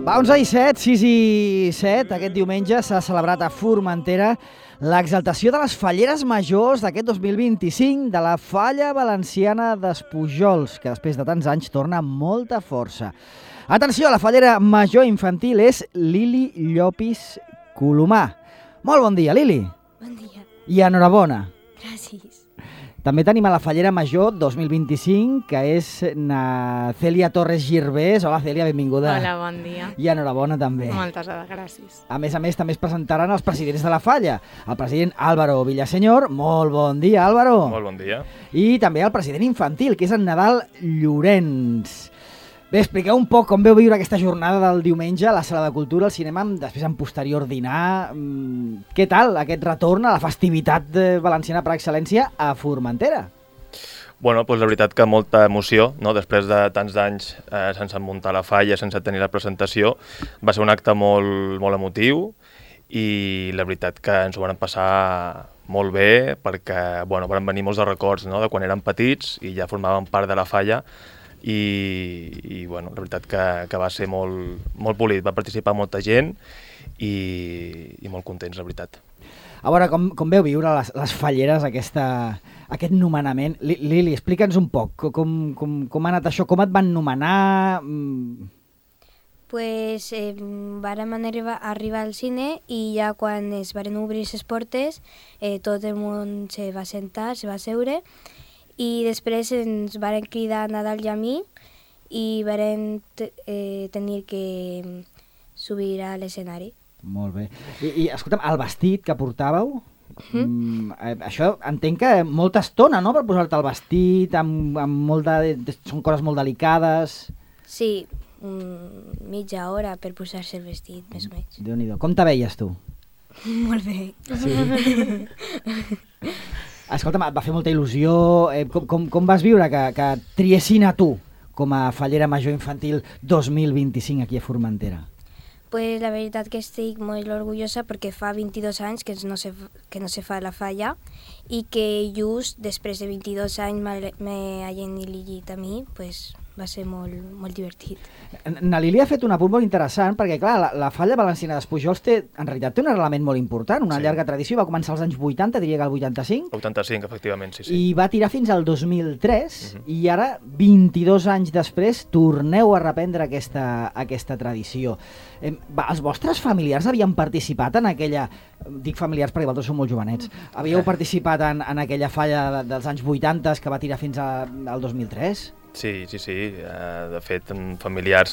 Va, 11 i 7, 6 i 7, aquest diumenge s'ha celebrat a Formentera l'exaltació de les falleres majors d'aquest 2025 de la Falla Valenciana d'Espujols, que després de tants anys torna amb molta força. Atenció, la fallera major infantil és Lili Llopis Colomà. Molt bon dia, Lili. Bon dia. I enhorabona. Gràcies. També tenim a la fallera major 2025, que és na Cèlia Torres Girbés. Hola, Cèlia, benvinguda. Hola, bon dia. I enhorabona també. Moltes gràcies. A més, també es presentaran els presidents de la falla. El president Álvaro Villaseñor. Molt bon dia, Álvaro. Molt bon dia. I també el president infantil, que és en Nadal Llorenç. Bé, expliqueu un poc com veu viure aquesta jornada del diumenge a la Sala de Cultura, al cinema, després en posterior dinar. Què tal aquest retorn a la festivitat valenciana per excel·lència a Formentera? Bueno, doncs la veritat que molta emoció, no? Després de tants anys sense muntar la falla, sense tenir la presentació, va ser un acte molt emotiu i la veritat que ens ho van passar molt bé perquè van venir molts de records, no? De quan érem petits i ja formaven part de la falla. I la veritat que va ser molt polit, va participar molta gent i molt contents, la veritat. A veure, com veu viure les falleres aquest nomenament? Lili, explica'ns un poc com ha anat això, com et van nomenar? Pues vàrem arribar al cine i ja quan es varen obrir les portes tot el món se va sentar, se va seure. I després ens varen cridar a Nadal i a mi i varen tenir que subir a l'escenari. Molt bé. I escolta'm, el vestit que portàveu, això entenc que molta estona, no?, per posar-te el vestit, són coses molt delicades. Sí, mitja hora per posar-se el vestit, més o menys. Déu-n'hi-do. Com te veies, tu? Molt bé. Sí. Escolta'm, et va fer molta il·lusió. Com vas viure que triessin a tu com a fallera major infantil 2025 aquí a Formentera? Pues la veritat que estic molt orgullosa perquè fa 22 anys que no se fa la falla i que just després de 22 anys m'hagin elegit a mi, pues va ser molt divertit. Na Lili ha fet un apunt molt interessant perquè, clar, la falla valenciana d'Espujols en realitat té un arrelament molt important, una llarga tradició. Va començar als anys 80, diria que al 85. 85, efectivament, sí. I va tirar fins al 2003 i ara, 22 anys després, torneu a reprendre aquesta tradició. Els vostres familiars havien participat en aquella... Dic familiars perquè vosaltres sou molt jovenets. Havíeu participat en aquella falla dels anys 80 que va tirar fins al 2003? Sí. De fet, familiars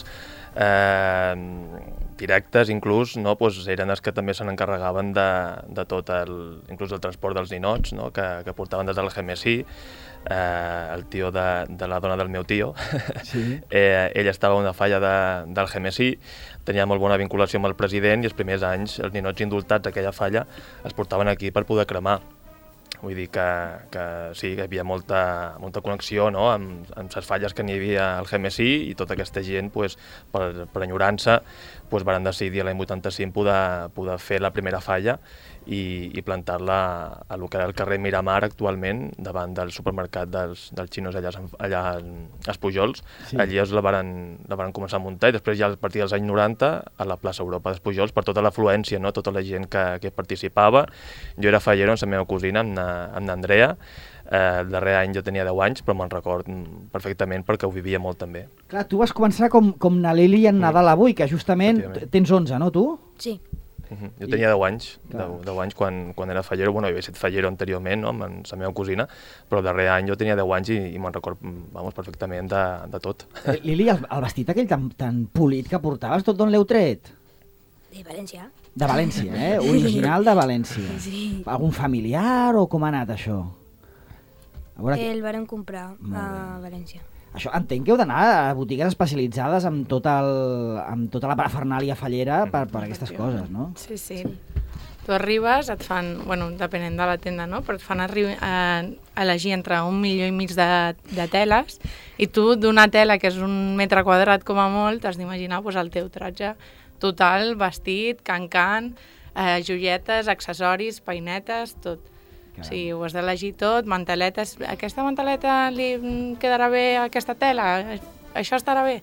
directes, inclús, no? Eren els que també se n'encarregaven de tot inclús el transport dels ninots, no? Que portaven des del GMSI, el tio de la dona del meu tio. Sí. Ell estava a una falla del GMSI, tenia molt bona vinculació amb el president i els primers anys els ninots indultats d'aquella falla els portaven aquí per poder cremar. Vull dir que sí, que hi havia molta connexió, no? amb les falles que n'hi havia al GMSI i tota aquesta gent, per enyorança, van decidir l'any 85 poder fer la primera falla i plantar-la a lo que era el carrer Miramar actualment, davant del supermercat dels xinos allà a Espujols. Sí. Allí la varen començar a muntar i després ja a partir dels anys 90 a la plaça Europa d'Espujols per tota l'afluència, no? Tota la gent que participava. Jo era fallero amb la meva cosina, amb n'Andrea. El darrer any jo tenia 10 anys, però me'n record perfectament perquè ho vivia molt també. Clar, tu vas començar com na Lili en Nadal avui, que justament tens 11, no, tu? Sí. Jo tenia 10 anys, 10 anys quan era fallero. Jo havia estat fallero anteriorment, no? Amb la meva cosina, però el darrer any jo tenia 10 anys i me'n record perfectament de tot. Lili, el vestit aquell tan polit que portaves, tot d'on l'heu tret? De València. De València, original de València. Sí. Algun familiar o com ha anat això? El varen comprar a València. Això, entenc que heu d'anar a botigues especialitzades amb tota la parafernàlia fallera per aquestes coses, no? Sí. Tu arribes, et fan, depenent de la tenda, no? Però et fan elegir entre 1,5 milió de teles i tu d'una tela que és 1 metre quadrat com a molt, t'has d'imaginar el teu tratge total, vestit, can-can, joietes, accessoris, peinetes, tot. Sí, ho has d'elegir tot, manteletes. Aquesta manteleta li quedarà bé a aquesta tela? Això estarà bé?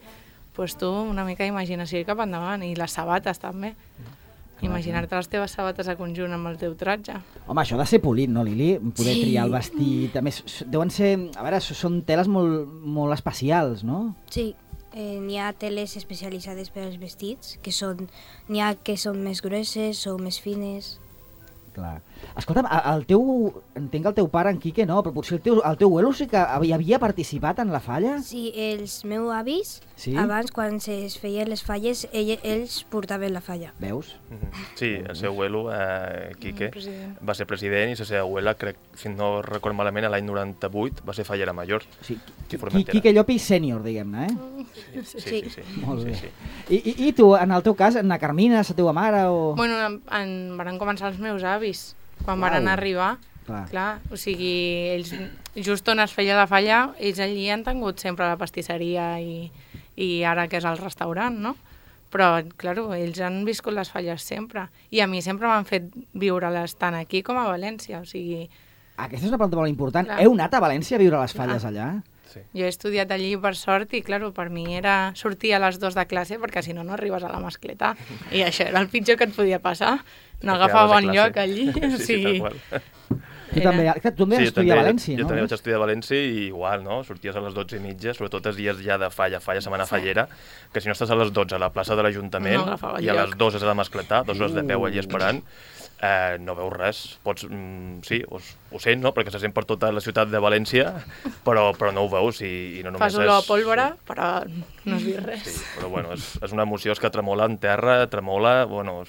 pues tu una mica d'imaginació i cap endavant, i les sabates també. Imaginar-te les teves sabates a conjunt amb el teu tratge. Home, això ha de ser polit, no, Lili? Poder triar el vestit... A més, deuen ser... A veure, són teles molt especials, no? Sí, n'hi ha teles especialitzades per als vestits, n'hi ha que són més grosses o més fines. Clar. Escolta'm, entenc el teu pare, en Quique, no, però potser el teu abuelo sí que havia participat en la falla? Sí, els meus avis, sí? Abans, quan es feien les falles, ells portaven la falla. Veus? Sí, el seu abuelo, Quique, va ser president i la seva abuela, crec, si no recordo malament, l'any 98 va ser fallera major. Sí, Quique Llopi sènior, diguem-ne, Sí. Molt bé. I tu, en el teu cas, na Carmina, la teva mare o...? Bueno, van començar els meus avis, quan van arribar. Clar, o sigui, ells, just on es feia la falla, ells allí han tingut sempre la pastisseria i ara que és el restaurant, no? Però, clar, ells han viscut les falles sempre. I a mi sempre m'han fet viure-les tant aquí com a València, o sigui... Aquesta és una pregunta molt important. Clar. Heu anat a València a viure les falles allà? Sí. Jo he estudiat allí per sort i, clar, per mi era sortir a les 2 de classe perquè si no, no arribes a la mascleta. I això era el pitjor que et podia passar. No agafar bon lloc allí. Sí, tal qual. Tu també vas estudiar a València, no? Jo també vaig estudiar a València i igual, no? Sorties a les 12:30, sobretot els dies ja de falla, setmana fallera, que si no estàs a les 12 a la plaça de l'Ajuntament i a les 2 has de mascletar, 2 hores de peu allí esperant, no veus res. Pots, sí, ho sent, no? Perquè se sent per tota la ciutat de València, però no ho veus i no només fas olor a pólvora, però no has vist res. Sí, però bueno, és una emoció que tremola en terra, bueno,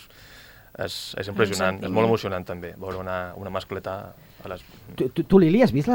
és impressionant, és molt emocionant també, veure una mascleta a les... Tu, Lili, has vist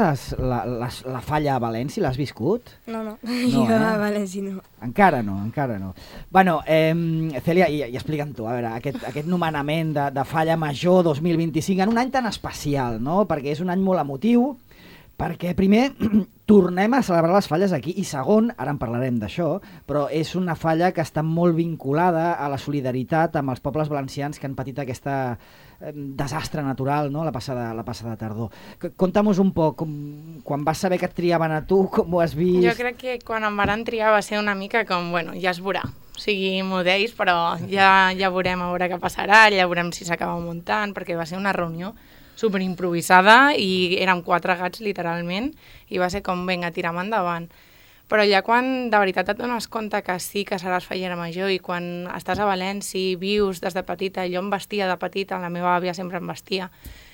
la falla a València? L'has viscut? No, jo a València no. Encara no. Bueno, Cèlia, i explica'm tu, a veure, aquest nomenament de falla major 2025 en un any tan especial, no? Perquè és un any molt emotiu, perquè primer tornem a celebrar les falles aquí i segon, ara en parlarem d'això, però és una falla que està molt vinculada a la solidaritat amb els pobles valencians que han patit aquesta desastre natural, no? la passada tardor. Conta'm-nos un poc, quan vas saber que et triaven a tu, com ho has vist? Jo crec que quan em van triar va ser una mica com, bueno, ja es veurà. O sigui, m'ho deis, però ja veurem a veure què passarà, ja veurem si s'acaba muntant, perquè va ser una reunió superimprovisada i érem 4 gats literalment i va ser com, vinga, tirem endavant. Però ja quan de veritat et dones compte que sí que seràs fallera major i quan estàs a València i vius des de petita, jo em vestia de petita, la meva àvia sempre em vestia,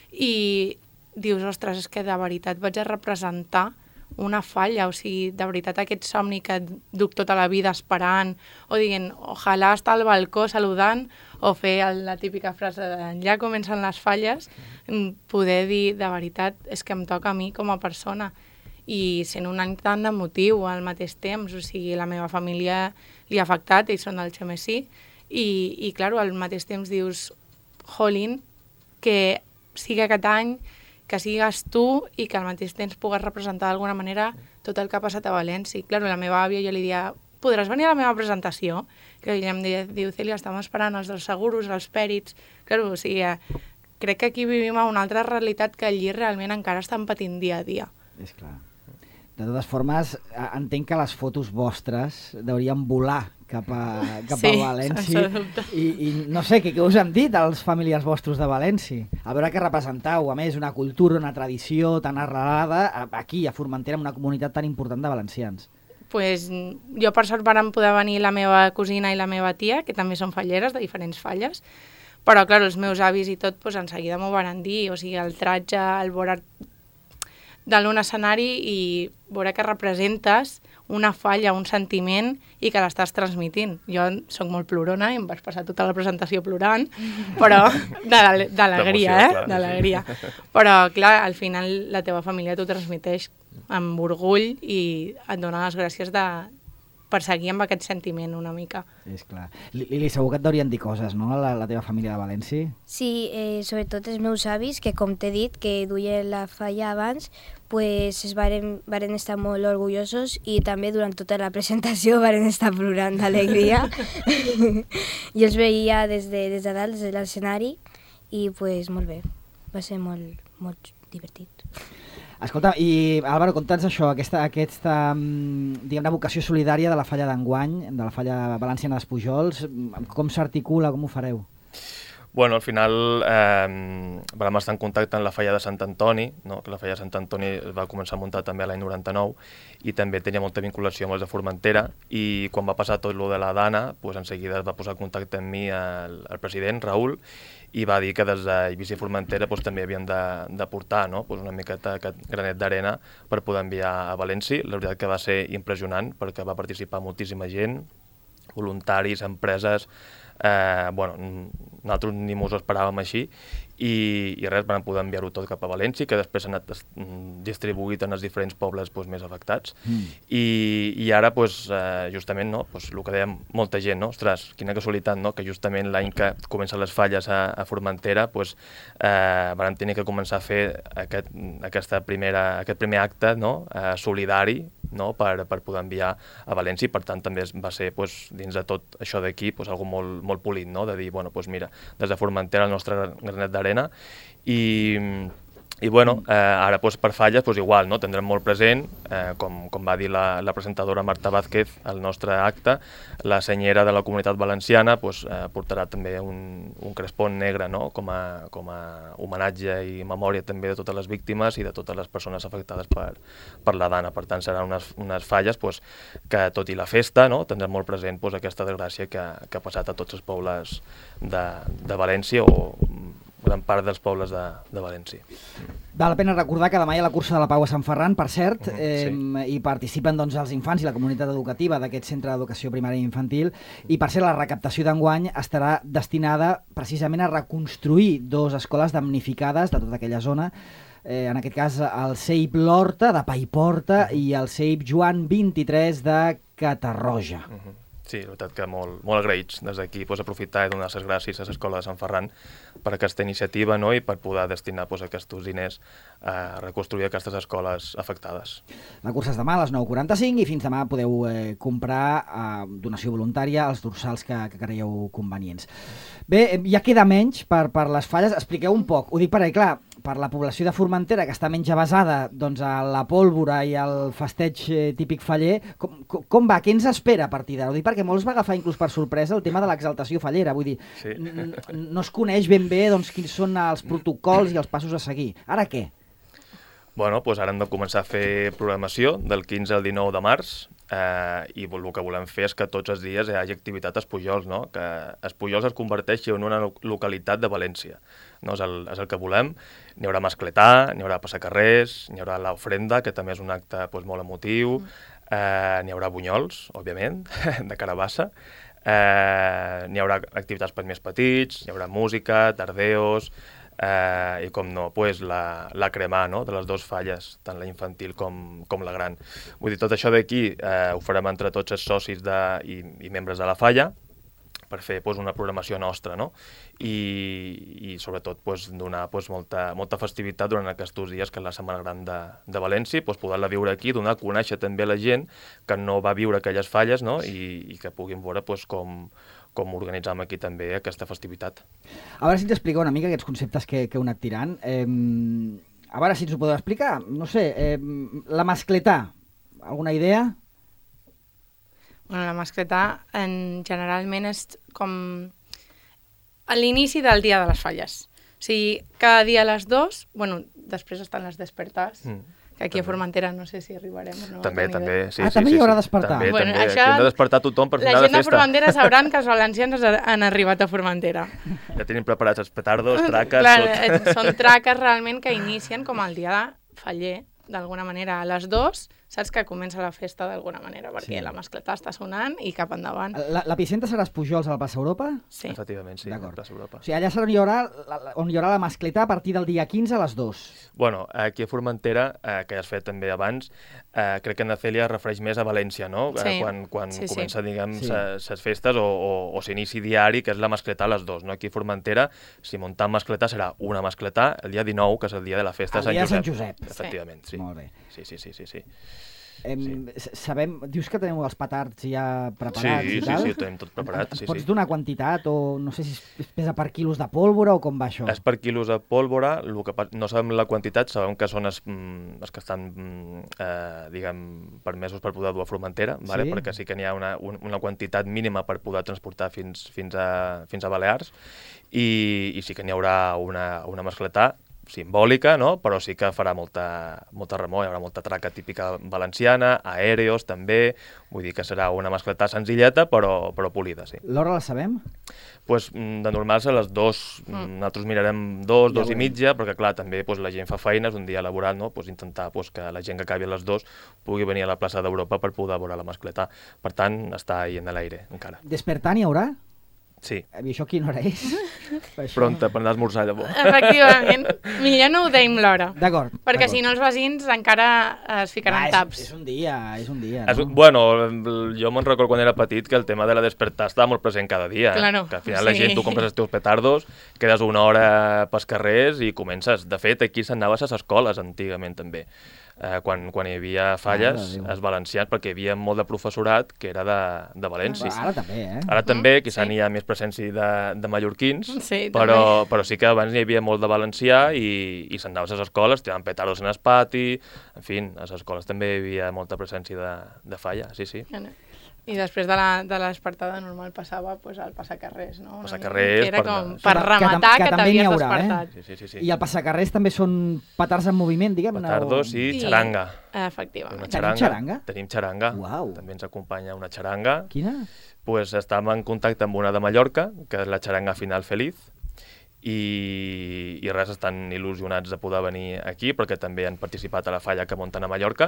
i dius, ostres, és que de veritat vaig a representar una falla, o sigui, de veritat aquest somni que duc tota la vida esperant, o dient, ojalà estar al balcó saludant, o fer la típica frase de ja comencen les falles, poder dir, de veritat, és que em toca a mi com a persona. I sent un any tan emotiu al mateix temps, o sigui, la meva família li ha afectat, ells són del Xemesí, i clar, al mateix temps dius, jolín, que sigui aquest any, que sigues tu i que al mateix temps pugues representar d'alguna manera tot el que ha passat a València. I clar, la meva àvia jo li dia, podràs venir a la meva presentació? Que ella em diu, Cèlia, estem esperant els dels seguros, els pèrits... Clar, o sigui, crec que aquí vivim a una altra realitat que allí realment encara estan patint dia a dia. És clar. De totes formes, entenc que les fotos vostres deurien volar cap a València. I no sé, què us han dit els familiars vostres de València? A veure què representau, a més, una cultura, una tradició tan arrelada aquí, a Formentera, una comunitat tan important de valencians. Pues, jo per sort van poder venir la meva cosina i la meva tia, que també són falleres, de diferents falles, però clar, els meus avis i tot, pues, en seguida m'ho van dir, o sigui, el tratge, el veure de l'un escenari i veure que representes una falla, un sentiment i que l'estàs transmitint. Jo soc molt plorona i em vaig passar tota la presentació plorant, però d'alegria, d'alegria. Però clar, al final la teva família t'ho transmeteix amb orgull i et dona les gràcies per seguir amb aquest sentiment una mica. És clar. Lili, segur que et deurien dir coses, no?, la teva família de València? Sí, sobretot els meus avis, que com t'he dit, que duien la falla abans, pues varen estar molt orgullosos i també durant tota la presentació varen estar plorant d'alegria. Jo els veia des de dalt, des de l'escenari, i pues molt bé, va ser molt divertit. Escolta, i Álvaro, conta'ns això, aquesta diguem-ne, vocació solidària de la Falla d'enguany, de la Falla Valenciana d'Espujols, com s'articula, com ho fareu? Bueno, al final vam estar en contacte amb la Falla de Sant Antoni, no? Que la Falla de Sant Antoni es va començar a muntar també l'any 99 i també tenia molta vinculació amb els de Formentera, i quan va passar tot lo de la Dana, doncs en seguida es va posar en contacte amb mi el president, Raül, i va dir que des d'Eivissa i Formentera doncs, també havien de portar, no? Doncs una miqueta aquest granet d'arena per poder enviar a València. La veritat que va ser impressionant perquè va participar moltíssima gent, voluntaris, empreses. Bueno, nosaltres ni mos ho esperàvem així, i res, vam poder enviar-ho tot cap a València, que després s'ha anat distribuït en els diferents pobles més afectats. I ara, justament, no, el que dèiem, molta gent, no? Ostres, quina casualitat, no? Que justament l'any que comencen les falles a Formentera vam tenir que començar a fer aquest primer acte, no? Solidari, no? Per poder enviar a València, i per tant també va ser dins de tot això d'aquí algo molt polit, no? De dir, bueno, mira, des de Formentera el nostre granet d'arena, i bueno, ara per falles igual, no? Tindrem molt present, com va dir la presentadora Marta Vázquez al nostre acte, la senyera de la Comunitat Valenciana portarà també un crespon negre, no? Com a homenatge i memòria també de totes les víctimes i de totes les persones afectades per la Dana. Per tant, seran unes falles que, tot i la festa, no? Tindrem molt present aquesta desgràcia que ha passat a tots els pobles de València, o gran part dels pobles de València. Val la pena recordar que demà hi ha la cursa de la Pau a Sant Ferran, per cert, sí. I participen els infants i la comunitat educativa d'aquest centre d'educació primària i infantil, i per cert la recaptació d'enguany estarà destinada precisament a reconstruir 2 escoles damnificades de tota aquella zona, en aquest cas el CEIP L'Horta de Paiporta i el CEIP Joan 23 de Catarroja. Sí, la veritat que molt agraïts des d'aquí, aprofitar i donar les gràcies a l'Escola de Sant Ferran per aquesta iniciativa, no? I per poder destinar aquests diners a reconstruir aquestes escoles afectades. La cursa és demà a les 9:45 i fins demà podeu comprar a donació voluntària els dorsals que creieu convenients. Bé, ja queda menys per les falles. Expliqueu un poc, ho dic perquè, clar, per la població de Formentera, que està menys avesada a la pólvora i al festeig típic faller, com va? Què ens espera a partir d'ara? Ho dic perquè molts va agafar inclús per sorpresa el tema de l'exaltació fallera. Vull dir, sí. No es coneix ben bé quins són els protocols i els passos a seguir. Ara què? Bueno, ara hem de començar a fer programació del 15 al 19 de març, i el que volem fer és que tots els dies hi hagi activitat a Espujols, no? Que Espujols es converteixi en una localitat de València, no? És el que volem. N'hi haurà mascletà, n'hi haurà passacarrers, n'hi haurà l'ofrenda, que també és un acte molt emotiu, n'hi haurà bunyols, òbviament, de carabassa, n'hi haurà activitats per més petits, n'hi haurà música, tardeos, i com no, la cremà, no? De les 2 falles, tant la infantil com la gran. Vull dir, tot això d'aquí ho farem entre tots els socis i membres de la falla per fer una programació nostra, no? I sobretot donar molta festivitat durant aquests dies, que és la Setmana Gran de València, poder-la viure aquí, donar a conèixer també a la gent que no va viure aquelles falles, no? I que puguin veure com organitzam aquí també aquesta festivitat. A veure si ens expliqueu una mica aquests conceptes que heu anat tirant. A veure si ens ho podeu explicar. No sé, la mascletà, alguna idea? Bueno, la mascletà generalment és com a l'inici del dia de les falles. O sigui, cada dia a les 2, bueno, després estan les despertars, que aquí a Formentera no sé si arribarem o no. També, sí. També hi haurà despertar. També, aquí hem de despertar tothom per final de festa. La gent de Formentera sabran que els valencians han arribat a Formentera. Ja tenim preparats els petardos, traques... Clar, són traques realment que inicien com el dia faller, d'alguna manera, a les 2, saps que comença la festa d'alguna manera, perquè la mascletà està sonant i cap endavant. L'epicentre serà Espujols a la plaça Europa? Sí. Efectivament, sí, a la plaça Europa. O sigui, allà serà on hi haurà la mascletà a partir del dia 15 a les 2. Bueno, aquí a Formentera, que ja has fet també abans, crec que en Cèlia es refereix més a València, no? Sí. Quan comença, diguem, les festes o s'inici diari, que és la mascletà a les 2, no? Aquí a Formentera, si muntar mascletà serà una mascletà el dia 19, que és el dia de la festa de Sant Josep. Sant Josep. Efectivament, sí. Molt bé. Sí. Sabem, dius que teniu els petards ja preparats i tal? Sí, ho tenim tot preparat. Ens pots donar quantitat o no sé si es pesa per quilos de pólvora o com va això? És per quilos de pólvora, no sabem la quantitat, sabem que són els que estan, diguem, permesos per poder dur a Formentera, vale? Perquè sí que n'hi ha una quantitat mínima per poder transportar fins a Balears i sí que n'hi haurà una mascletà simbòlica, no? Però sí que farà molta remor, hi haurà molta traca típica valenciana, aèreos també, vull dir que serà una mascletà senzilleta però polida, sí. L'hora la sabem? Pues, de normal a les 2, nosaltres mirarem 2 i mitja, perquè clar, també la gent fa feines, un dia laboral, no? Intentar que la gent que acabi a les 2 pugui venir a la plaça d'Europa per poder veure la mascletà. Per tant, està ahí en l'aire encara. Despertant hi haurà? Sí. I això quina hora és? Pronta per anar a esmorzar, llavors. Efectivament. Millor no ho deim l'hora. D'acord. Perquè si no els veïns encara es ficaran taps. És un dia, no? Bueno, jo me'n recordo quan era petit que el tema de la despertar estava molt present cada dia. Claro, que al final la gent, tu compres els teus petardos, quedes una hora pels carrers i comences. De fet, aquí s'anava a les escoles antigament també. Quan hi havia falles, els valencians, perquè hi havia molt de professorat que era de València. Ara també, Ara també, quizà n'hi ha més presència de mallorquins, sí, però sí que abans hi havia molt de valencià i s'anava a les escoles, tiraven petardos en el pati, en fi, a les escoles també hi havia molta presència de falla, sí. I després de l'espartada normal passava al passacarrers, no? Passacarrers, era com per rematar que t'havies despertat. Sí. I el passacarrers també són petards en moviment, diguem? Petardos i xaranga. Efectivament. Tenim xaranga? Tenim xaranga. Uau. També ens acompanya una xaranga. Quina? Pues estàvem en contacte amb una de Mallorca, que és la xaranga Final Feliz, i res, estan il·lusionats de poder venir aquí, perquè també han participat a la falla que munten a Mallorca,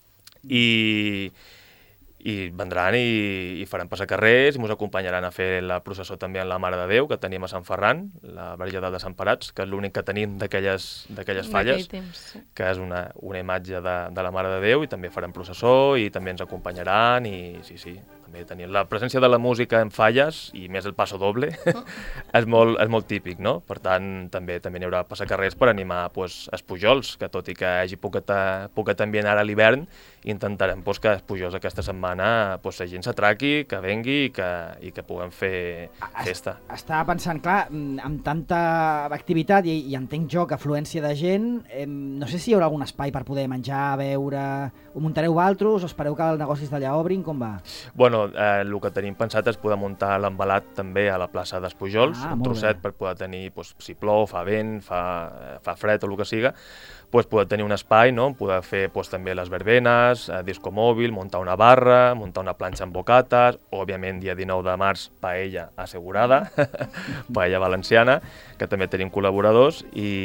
i vendran i faran passacarrers i ens acompanyaran a fer la processó també en la Mare de Déu, que tenim a Sant Ferran, la Verge de Desemparats, que és l'únic que tenim d'aquelles falles, que és una imatge de la Mare de Déu, i també faran processó i també ens acompanyaran i sí, també tenim la presència de la música en falles i més el passo doble és molt típic, no? Per tant, també n'hi haurà passacarrers per animar els pujols, que tot i que hagi poquet ambient ara a l'hivern, intentarem que els pujols aquesta setmana la gent s'atraqui, que vengui i que puguem fer festa. Estava pensant, clar, amb tanta activitat i entenc jo que afluència de gent, no sé si hi haurà algun espai per poder menjar, beure... Ho muntareu vosaltres o espereu que els negocis d'allà obrin? Com va? Bueno, el que tenim pensat és poder muntar l'embalat també a la plaça dels Pujols, un trosset per poder tenir, si plou, fa vent, fa fred o el que siga, poder tenir un espai, no? Poder fer també les verbenes, disco mòbil, muntar una barra, muntar una planxa amb bocates, òbviament dia 19 de març paella assegurada, paella valenciana, que també tenim col·laboradors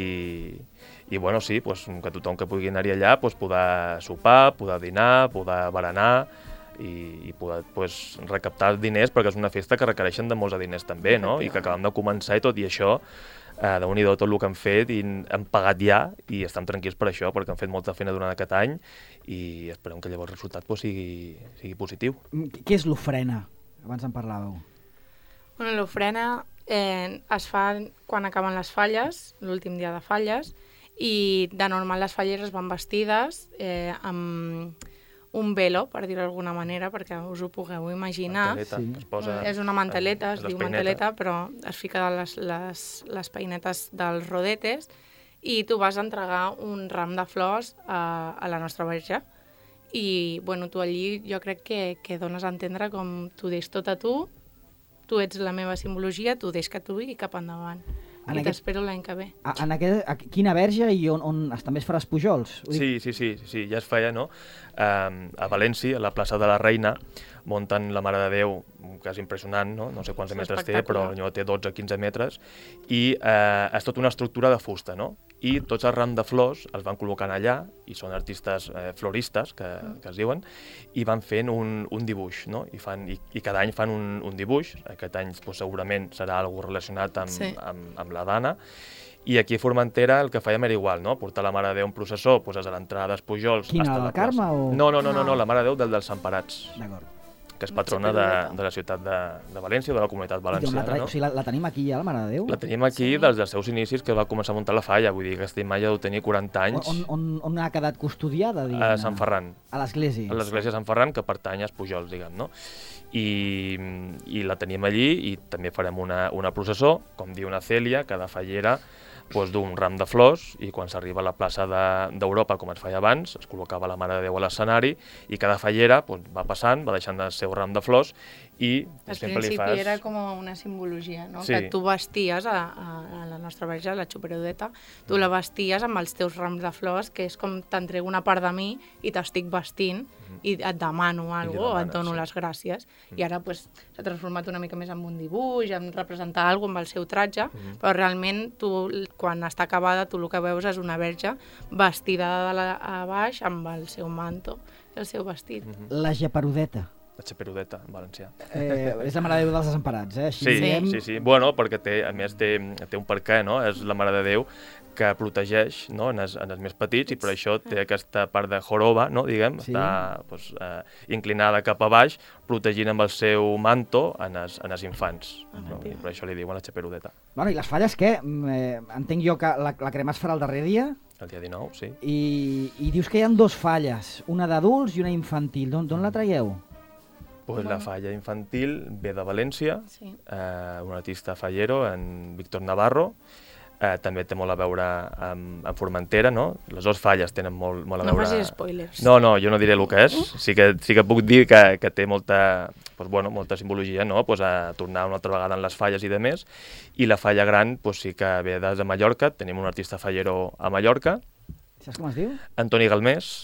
i bueno, sí, que tothom que pugui anar-hi allà poder sopar, poder dinar, poder berenar i poder recaptar diners, perquè és una festa que requereixen de molts de diners també, no? I que acabem de començar i tot i això, déu-n'hi-do tot el que han fet i hem pagat ja i estem tranquils per això, perquè han fet molta feina durant aquest any i esperem que llavors el resultat sigui positiu. Què és l'ofrena? Abans en parlàveu. Bueno, l'ofrena es fa quan acaben les falles, l'últim dia de falles, i de normal les falleres van vestides amb un velo, per dir-ho d'alguna manera, perquè us ho pugueu imaginar. És una manteleta, es diu manteleta, però es fica les peinetes dels rodetes i tu vas a entregar un ram de flors a la nostra verge. I bueno, tu allí jo crec que dones a entendre com tu deix tot a tu ets la meva simbologia, tu deix que tu i cap endavant. I t'espero l'any que ve. Quina verge i on també es farà els pujols? Sí, ja es feia, no? A València, a la plaça de la Reina, munten la Mare de Déu, que és impressionant, no sé quants metres té, però té 12-15 metres, i és tota una estructura de fusta, no? I tots els rams de flors els van col·locant allà, i són artistes floristes, que es diuen, i van fent un dibuix, no? I cada any fan un dibuix, aquest any segurament serà alguna relacionat amb la Dana, i aquí a Formentera el que fèiem era igual, no? Portar la Mare de Déu en processó, és a l'entrada dels Pujols... Quina, del Carme o...? No, la Mare de Déu dels Emparats. D'acord. que és patrona de la ciutat de València, de la Comunitat Valenciana. O sigui, la tenim aquí ja, la Mare de Déu? La tenim aquí des dels seus inicis, que va començar a muntar la falla, vull dir que aquesta imatge deu tenir 40 anys. On ha quedat custodiada? A Sant Ferran. A l'església? A l'església de Sant Ferran, que pertany als Pujols, diguem, no? I la tenim allí i també farem una processó, com diu una Cèlia, cada fallera d'un ram de flors, i quan s'arriba a la plaça d'Europa, com es feia abans, es col·locava la Mare de Déu a l'escenari i cada fallera va passant, va deixant el seu ram de flors i sempre li fas... Al principi era com una simbologia, no? Sí. Que tu vesties a la nostra verge, la Xuperudeta, tu la vesties amb els teus rams de flors, que és com t'entrego una part de mi i t'estic vestint i et demano alguna cosa, et dono les gràcies. I ara s'ha transformat una mica més en un dibuix, en representar alguna cosa amb el seu tratge, però realment tu, quan està acabada, tu el que veus és una verge vestida a baix amb el seu manto, el seu vestit. La Geperudeta. La Geperudeta, en valencià. És la Mare de Déu dels Desemparats, eh? Sí. Bueno, perquè a més té un perquè, no? És la Mare de Déu que protegeix, no? en els més petits, i per això té aquesta part de joroba, no? Diguem, està inclinada cap a baix, protegint amb el seu manto en els infants. No? I per això li diuen la Geperudeta. Bueno, i les falles, què? Entenc jo que la crema es farà el darrer dia? El dia 19, sí. I dius que hi ha 2 falles, una d'adults i una infantil. D'on la traieu? La falla infantil ve de València, un artista fallero, en Víctor Navarro. També té molt a veure amb Formentera, no? Les 2 falles tenen molt a veure... No facis spoilers. No, jo no diré el que és. Sí que puc dir que té molta simbologia, no? A tornar una altra vegada en les falles i demés. I la falla gran sí que ve des de Mallorca. Tenim un artista fallero a Mallorca. Saps com es diu? Antoni Galmés.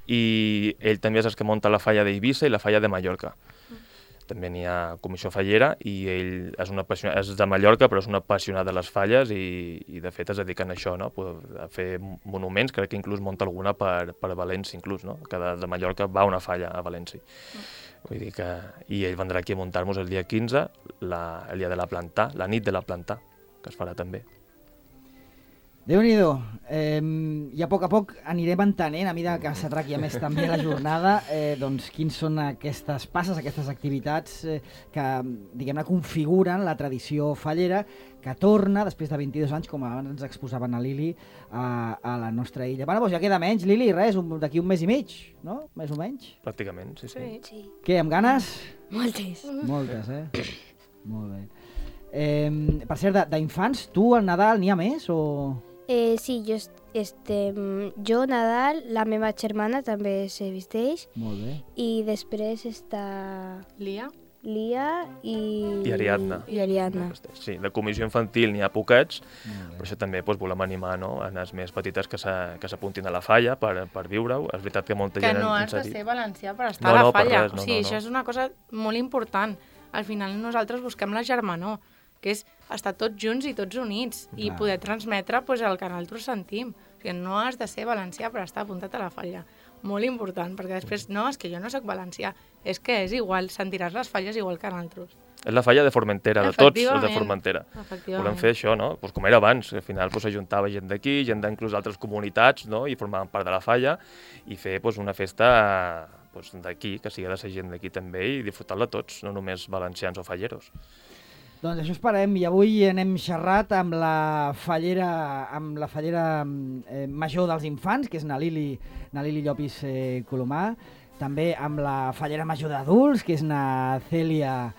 I ell també és el que munta la falla d'Eivissa i la falla de Mallorca. També n'hi ha comissió fallera i ell és de Mallorca, però és un apassionat de les falles i de fet es dediquen a això, no? A fer monuments, crec que inclús munta alguna per València, inclús, no? Que de Mallorca va una falla a València. Vull dir que... I ell vendrà aquí a muntar-nos el dia 15, el dia de la plantà, la nit de la plantà, que es farà també. Déu-n'hi-do. I a poc anirem entenent, a mesura que s'atraqui més també la jornada, doncs quins són aquestes passes, aquestes activitats que, diguem-ne, configuren la tradició fallera que torna, després de 22 anys, com abans ens exposaven a Lili, a la nostra illa. Bueno, doncs ja queda menys, Lili, res, d'aquí un mes i mig, no? Més o menys. Pràcticament, sí. Què, amb ganes? Moltes. Moltes, Molt bé. Per cert, d'infants, tu al Nadal n'hi ha més o...? Sí, jo Nadal, la meva germana també se vesteix. Molt bé. I després està Lia i Ariadna. Sí, de comissió infantil n'hi ha poquets, però això també volem animar, no? A les més petites que s'apuntin a la falla per viure-ho. És veritat que molta gent... Que no has de ser valencià per estar a la falla. O sigui, això és una cosa molt important. Al final nosaltres busquem la germanor, que és estar tots junts i tots units i poder transmetre el que nosaltres sentim. O sigui, no has de ser valencià per estar apuntat a la falla. Molt important, perquè després, no, és que jo no soc valencià, és que és igual, sentiràs les falles igual que nosaltres. És la falla de Formentera, de tots els de Formentera. Volem fer això, no? Com era abans, al final s'ajuntava gent d'aquí, gent d'inclús d'altres comunitats, no? I formaven part de la falla, i fer una festa d'aquí, que sigui de ser gent d'aquí també, i disfrutar-la tots, no només valencians o falleros. Doncs això esperem, i avui n'hem xerrat amb la fallera major dels infants, que és na Lili Llopis Colomà, també amb la fallera major d'adults, que és na Cèlia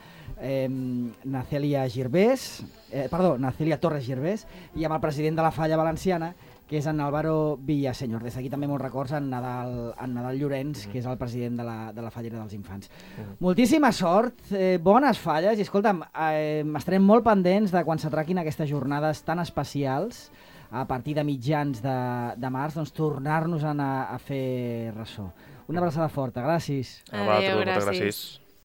Torres Girbés, i amb el president de la falla valenciana, que és en Álvaro Villaseñor. Des d'aquí també molts records en Nadal Llorenç, que és el president de la fallera dels infants. Moltíssima sort, bones falles, i escolta'm, estarem molt pendents de quan s'atraquin aquestes jornades tan especials, a partir de mitjans de març, doncs tornar-nos a fer ressò. Una abraçada forta, gràcies. Adéu, gràcies.